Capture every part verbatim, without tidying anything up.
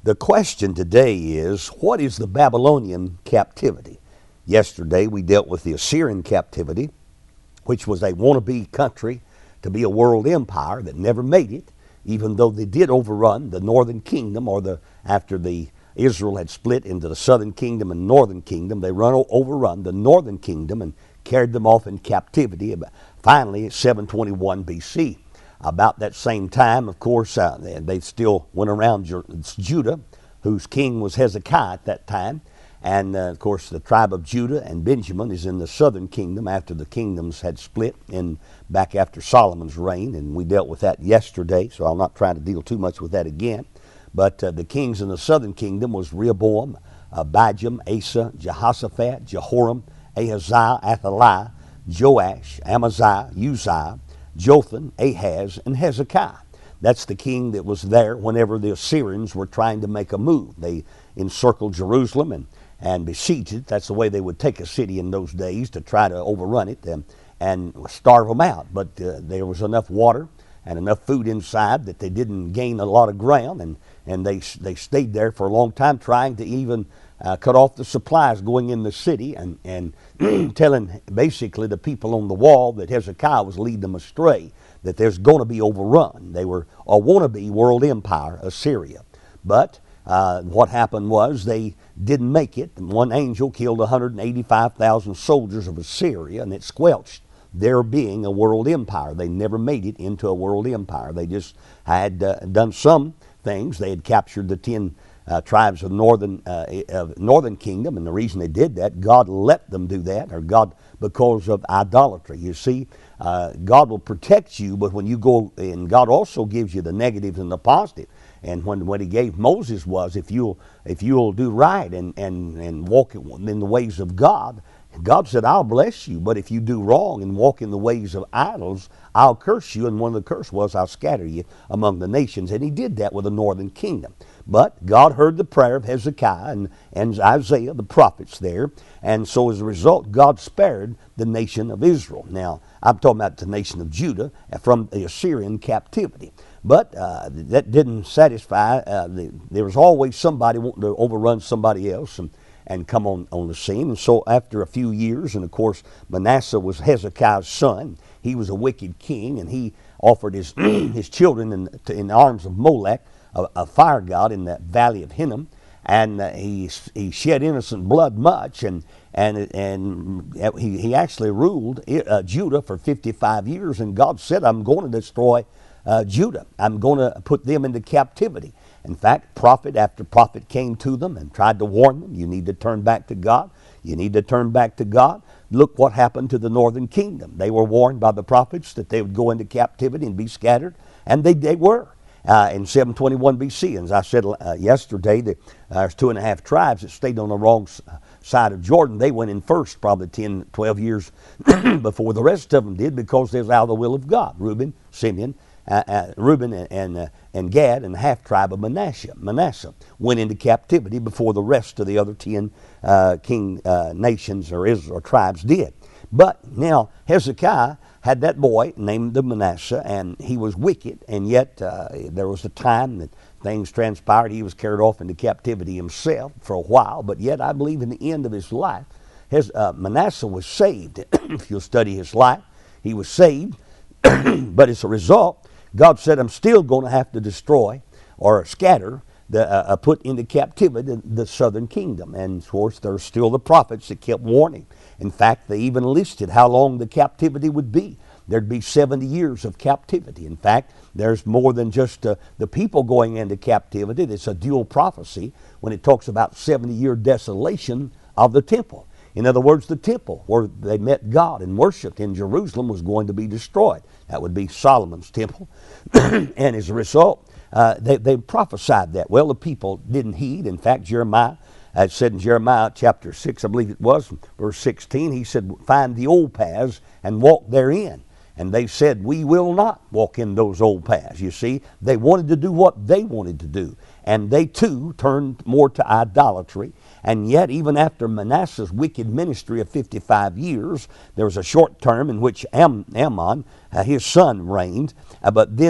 The question today is, what is the Babylonian captivity? Yesterday we dealt with the Assyrian captivity, which was a wannabe country to be a world empire that never made it, even though they did overrun the northern kingdom, or the after the Israel had split into the southern kingdom and northern kingdom, they run overrun the northern kingdom and carried them off in captivity. Finally, seven twenty-one B C. About that same time, of course, uh, they, they still went around Judah, whose king was Hezekiah at that time. And, uh, of course, the tribe of Judah and Benjamin is in the southern kingdom after the kingdoms had split in back after Solomon's reign. And we dealt with that yesterday, so I'm not trying to deal too much with that again. But uh, the kings in the southern kingdom was Rehoboam, Abijam, Asa, Jehoshaphat, Jehoram, Ahaziah, Athaliah, Joash, Amaziah, Uzziah, Jotham, Ahaz, and Hezekiah. That's the king that was there whenever the Assyrians were trying to make a move. They encircled Jerusalem and, and besieged it. That's the way they would take a city in those days, to try to overrun it and, and starve them out. But uh, there was enough water and enough food inside that they didn't gain a lot of ground, and, and they, they stayed there for a long time, trying to even uh, cut off the supplies going in the city, and, and telling basically the people on the wall that Hezekiah was leading them astray, that there's going to be overrun. They were a wannabe world empire, Assyria. But uh, what happened was they didn't make it. One angel killed one hundred eighty-five thousand soldiers of Assyria, and it squelched their being a world empire. They never made it into a world empire. They just had uh, done some things. They had captured the ten uh, tribes of northern uh, of northern kingdom, and the reason they did that, God let them do that, or God, because of idolatry. You see, uh, God will protect you, but when you go, and God also gives you the negatives and the positive. And when what He gave Moses was, if you'll if you'll do right and and and walk in the ways of God, God said, I'll bless you, but if you do wrong and walk in the ways of idols, I'll curse you. And one of the curse was, I'll scatter you among the nations. And He did that with the northern kingdom. But God heard the prayer of Hezekiah and, and Isaiah, the prophets there. And so as a result, God spared the nation of Israel. Now, I'm talking about the nation of Judah from the Assyrian captivity. But uh, that didn't satisfy. Uh, the, there was always somebody wanting to overrun somebody else and, and come on, on the scene. And so after a few years, and of course Manasseh was Hezekiah's son, he was a wicked king, and he offered his, his children in, to, in the arms of Molech, a, a fire god in the valley of Hinnom. And uh, he he shed innocent blood much, and and and he, he actually ruled uh, Judah for fifty-five years, and God said, I'm going to destroy uh, Judah. I'm going to put them into captivity. In fact, prophet after prophet came to them and tried to warn them, you need to turn back to God. You need to turn back to God. Look what happened to the northern kingdom. They were warned by the prophets that they would go into captivity and be scattered, and they, they were. Uh, in seven twenty-one B C, and as I said uh, yesterday, the, uh, there's two and a half tribes that stayed on the wrong side of Jordan. They went in first probably ten, twelve years before the rest of them did, because they was out of the will of God. Reuben, Simeon, uh, uh, Reuben and and, uh, and Gad, and the half tribe of Manasseh, Manasseh went into captivity before the rest of the other ten uh, king uh, nations or Israel or tribes did. But now Hezekiah had that boy named Manasseh, and he was wicked, and yet uh, there was a time that things transpired. He was carried off into captivity himself for a while, but yet I believe in the end of his life, his, uh, Manasseh was saved. If you'll study his life, he was saved, but as a result, God said, I'm still going to have to destroy or scatter, the, uh, put into captivity the southern kingdom. And of course, there's still the prophets that kept warning. In fact, they even listed how long the captivity would be. There'd be seventy years of captivity. In fact, there's more than just uh, the people going into captivity. It's a dual prophecy when it talks about seventy-year desolation of the temple. In other words, the temple where they met God and worshiped in Jerusalem was going to be destroyed. That would be Solomon's temple. And as a result, uh, they, they prophesied that. Well, the people didn't heed. In fact, Jeremiah, it said in Jeremiah chapter six, I believe it was, verse sixteen, he said, find the old paths and walk therein. And they said, we will not walk in those old paths. You see, they wanted to do what they wanted to do. And they too turned more to idolatry. And yet, even after Manasseh's wicked ministry of fifty-five years, there was a short term in which Am- Ammon, uh, his son, reigned. Uh, but then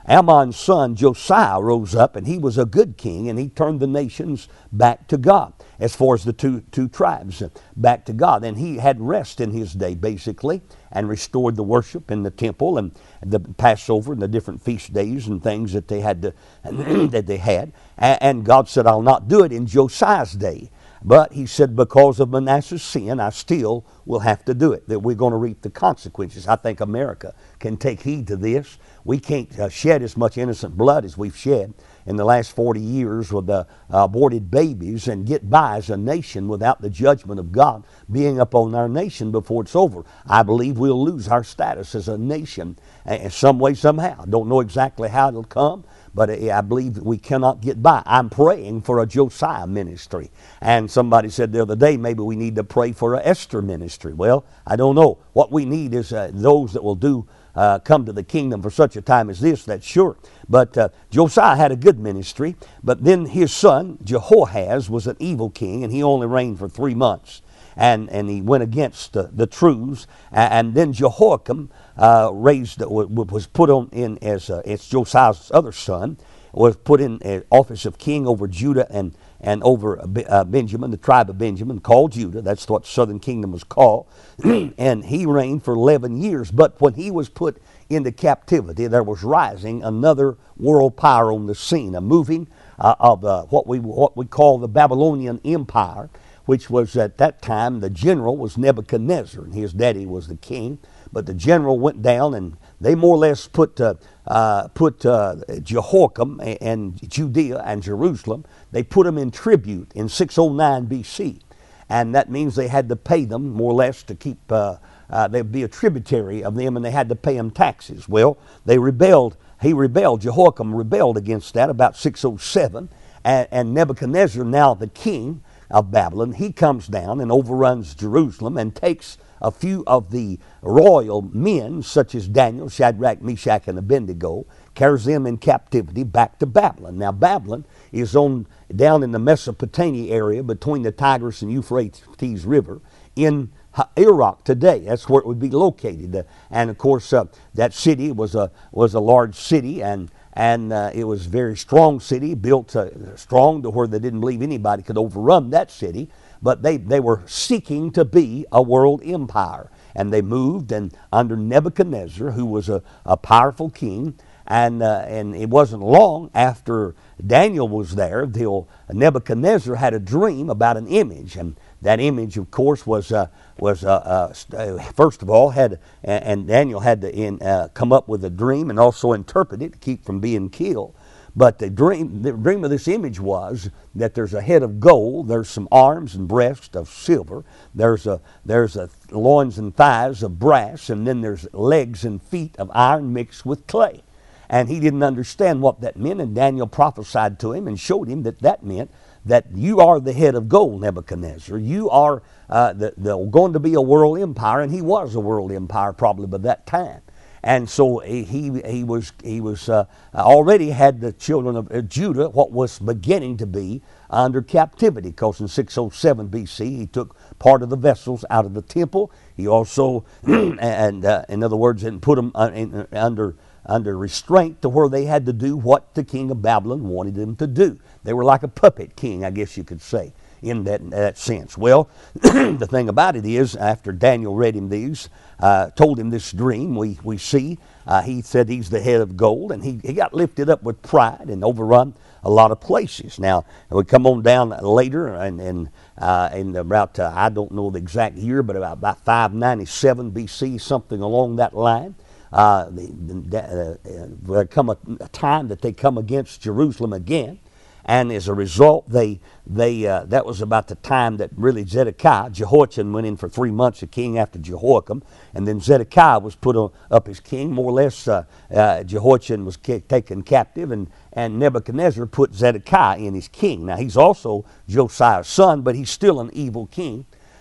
Ammon's son Josiah rose up, and he was a good king, and he turned the nations back to God, as far as the two, two tribes, back to God. And he had rest in his day, basically, and restored the worship in the temple and the Passover and the different feast days and things that they had to, that they had. And God said, I'll not do it in Josiah's day. But he said, because of Manasseh's sin, I still will have to do it, that we're going to reap the consequences. I think America can take heed to this. We can't uh, shed as much innocent blood as we've shed in the last forty years with the uh, aborted babies and get by as a nation without the judgment of God being upon our nation before it's over. I believe we'll lose our status as a nation in some way, somehow. I don't know exactly how it'll come, but I believe that we cannot get by. I'm praying for a Josiah ministry. And somebody said the other day, maybe we need to pray for an Esther ministry. Well, I don't know. What we need is uh, those that will do uh, come to the kingdom for such a time as this, that's sure. But uh, Josiah had a good ministry, but then his son, Jehoahaz, was an evil king, and he only reigned for three months. And, and he went against the, the truths. And then Jehoiakim uh, raised, was put on in as, uh, as Josiah's other son, was put in uh, office of king over Judah and, and over uh, Benjamin, the tribe of Benjamin, called Judah. That's what the southern kingdom was called. And he reigned for eleven years. But when he was put into captivity, there was rising another world power on the scene, a moving uh, of uh, what we what we call the Babylonian Empire, which was at that time, the general was Nebuchadnezzar, and his daddy was the king. But the general went down, and they more or less put uh, uh, put uh, Jehoiakim and Judea and Jerusalem, they put them in tribute in six oh nine B C. And that means they had to pay them more or less to keep, uh, uh, they'd be a tributary of them, and they had to pay them taxes. Well, they rebelled, he rebelled, Jehoiakim rebelled against that about six oh seven, and, and Nebuchadnezzar, now the king of Babylon, he comes down and overruns Jerusalem and takes a few of the royal men, such as Daniel, Shadrach, Meshach, and Abednego, carries them in captivity back to Babylon. Now, Babylon is on down in the Mesopotamia area between the Tigris and Euphrates River in Iraq today. That's where it would be located. Uh, and of course, uh, that city was a was a large city, and and uh, it was a very strong city, built uh, strong to where they didn't believe anybody could overrun that city. But they, they were seeking to be a world empire. And they moved and under Nebuchadnezzar, who was a, a powerful king. And, uh, and it wasn't long after Daniel was there till Nebuchadnezzar had a dream about an image. And that image, of course, was, uh, was uh, uh, first of all, had and Daniel had to in, uh, come up with a dream and also interpret it to keep from being killed. But the dream, the dream of this image was that there's a head of gold, there's some arms and breasts of silver, there's a there's a loins and thighs of brass, and then there's legs and feet of iron mixed with clay. And he didn't understand what that meant, and Daniel prophesied to him and showed him that that meant that you are the head of gold, Nebuchadnezzar. You are uh, the, the, going to be a world empire, and he was a world empire probably by that time. And so he he was he was uh, already had the children of Judah, what was beginning to be under captivity, because in six oh seven B C he took part of the vessels out of the temple. He also, and uh, in other words, and put them in, under under restraint to where they had to do what the king of Babylon wanted them to do. They were like a puppet king, I guess you could say, in that, in that sense. Well, the thing about it is, after Daniel read him these, uh, told him this dream, we, we see, uh, he said he's the head of gold, and he, he got lifted up with pride and overrun a lot of places. Now, we come on down later, and, and uh, in about, uh, I don't know the exact year, but about, about five ninety-seven B C, something along that line. Uh, the, the, uh, there come a, a time that they come against Jerusalem again, and as a result, they they uh, that was about the time that really Zedekiah, Jehoiachin went in for three months as king after Jehoiakim, and then Zedekiah was put on, up as king. More or less, uh, uh, Jehoiachin was taken captive, and and Nebuchadnezzar put Zedekiah in as king. Now he's also Josiah's son, but he's still an evil king.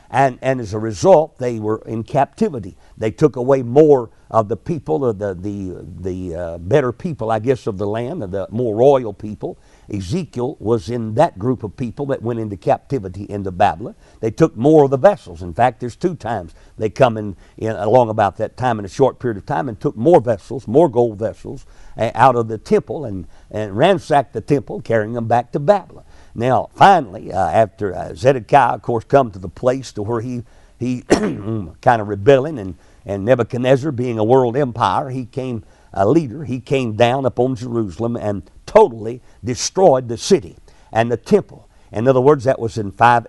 And, and as a result, they were in captivity. They took away more of the people, of the, the, the uh, better people, I guess, of the land, of the more royal people. Ezekiel was in that group of people that went into captivity into Babylon. They took more of the vessels. In fact, there's two times they come in, in along about that time in a short period of time and took more vessels, more gold vessels, uh, out of the temple and, and ransacked the temple, carrying them back to Babylon. Now, finally, uh, after uh, Zedekiah, of course, come to the place to where he he kind of rebelling, and, and Nebuchadnezzar, being a world empire, he came a leader. He came down upon Jerusalem and totally destroyed the city and the temple. In other words, that was in five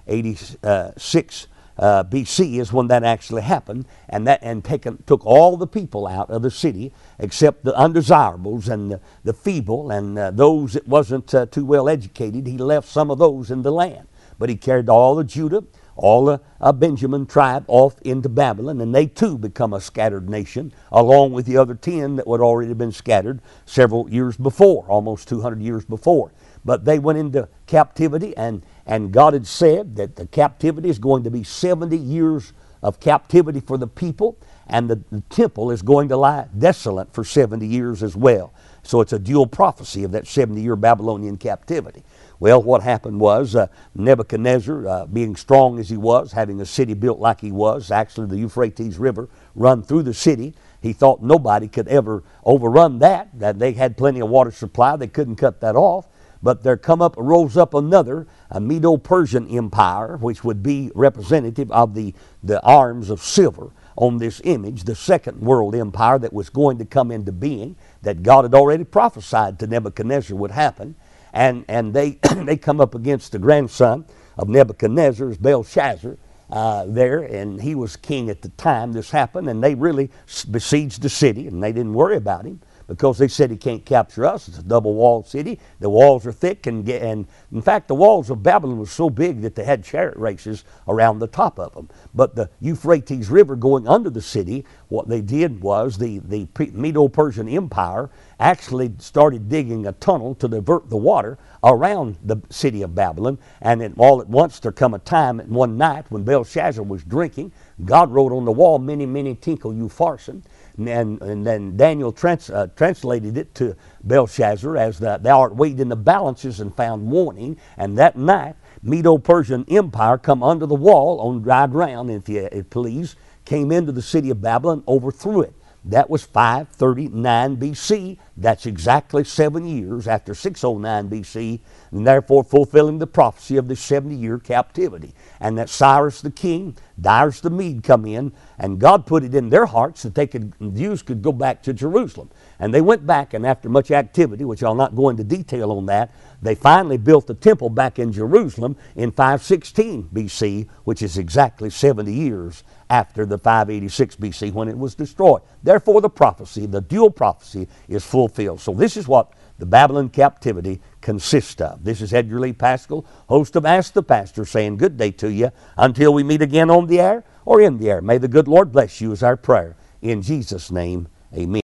eighty-six uh, B C is when that actually happened, and that and taken took all the people out of the city except the undesirables and the, the feeble and uh, those that wasn't uh, too well educated. He left some of those in the land, but he carried all the Judah, all the uh, Benjamin tribe off into Babylon, and they too become a scattered nation, along with the other ten that had already been scattered several years before, almost two hundred years before. But they went into captivity, and, and God had said that the captivity is going to be seventy years of captivity for the people, and the, the temple is going to lie desolate for seventy years as well. So it's a dual prophecy of that seventy-year Babylonian captivity. Well, what happened was uh, Nebuchadnezzar, uh, being strong as he was, having a city built like he was, actually the Euphrates River run through the city, he thought nobody could ever overrun that, that they had plenty of water supply, they couldn't cut that off. But there come up, rose up another, a Medo-Persian empire, which would be representative of the, the arms of silver on this image, the second world empire that was going to come into being, that God had already prophesied to Nebuchadnezzar would happen. And, and they, they come up against the grandson of Nebuchadnezzar, Belshazzar, uh, there, and he was king at the time this happened, and they really besieged the city, and they didn't worry about him, because they said he can't capture us. It's a double-walled city. The walls are thick, and, get, and in fact, the walls of Babylon were so big that they had chariot races around the top of them. But the Euphrates River going under the city, what they did was the, the Medo-Persian Empire actually started digging a tunnel to divert the water around the city of Babylon. And then all at once there come a time, one night, when Belshazzar was drinking, God wrote on the wall, "Mene, mene, tekel, upharsin." And, and then Daniel trans, uh, translated it to Belshazzar as the, "Thou art weighed in the balances and found wanting." And that night, Medo-Persian Empire come under the wall on dry ground, if you if please, came into the city of Babylon, overthrew it. That was five thirty-nine B C. That's exactly seven years after six oh nine B C, and therefore fulfilling the prophecy of the seventy-year captivity. And that Cyrus the king, Darius the Mede come in, and God put it in their hearts that they could, the Jews could go back to Jerusalem. And they went back, and after much activity, which I'll not go into detail on that, they finally built the temple back in Jerusalem in five sixteen B C, which is exactly seventy years after the five eighty-six B C when it was destroyed. Therefore, the prophecy, the dual prophecy, is fulfilled. So this is what the Babylon captivity consists of. This is Edgar Lee Pascal, host of Ask the Pastor, saying good day to you until we meet again on the air or in the air. May the good Lord bless you is our prayer. In Jesus' name, amen.